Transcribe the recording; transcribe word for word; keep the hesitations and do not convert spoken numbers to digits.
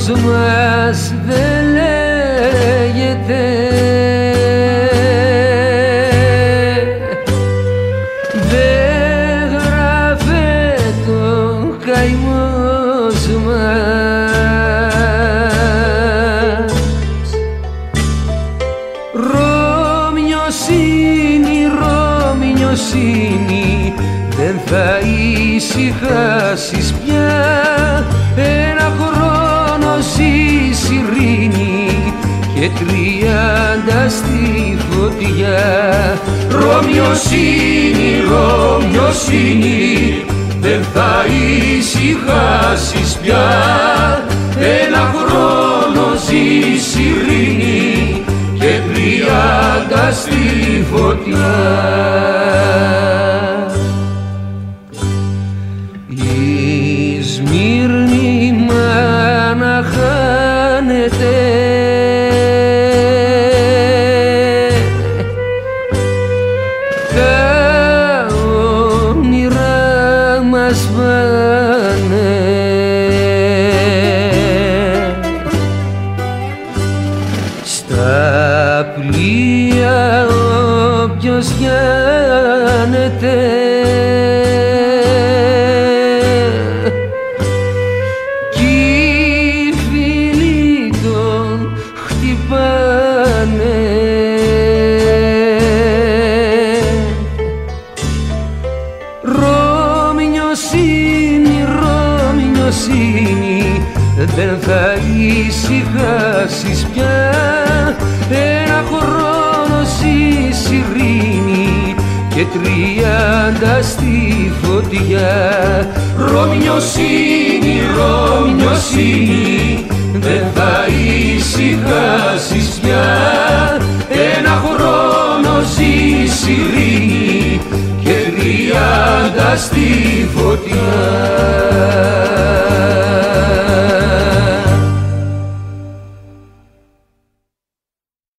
όνος μας δεν λέγεται, δεν γράφεται ο καημός μας. Ρωμιοσύνη, Ρωμιοσύνη, δεν θα ησυχάσεις πια. Ένα χρόνο ζεις ειρήνη και τριάντα στη φωτιά. Ρωμιοσύνη, Ρωμιοσύνη, δεν θα ησυχάσεις πια. Ένα χρόνο ζεις ειρήνη και τριάντα στη φωτιά. Η Σμύρνη μάνα χάνεται, τα όνειρά μας πάνε. Στα πλοία όποιος γιάνεται, κι οι φίλοι τον χτυπάνε. Ρωμιοσύνη, Ρωμιοσύνη, δεν θα ησυχάσεις πια. Ένα χρόνο ζεις ειρήνη και τριάντα στη φωτιά. Ρωμιοσύνη, Ρωμιοσύνη, δεν θα ησυχάσεις πια. Ένα χρόνο ζεις ειρήνη και τριάντα στη φωτιά.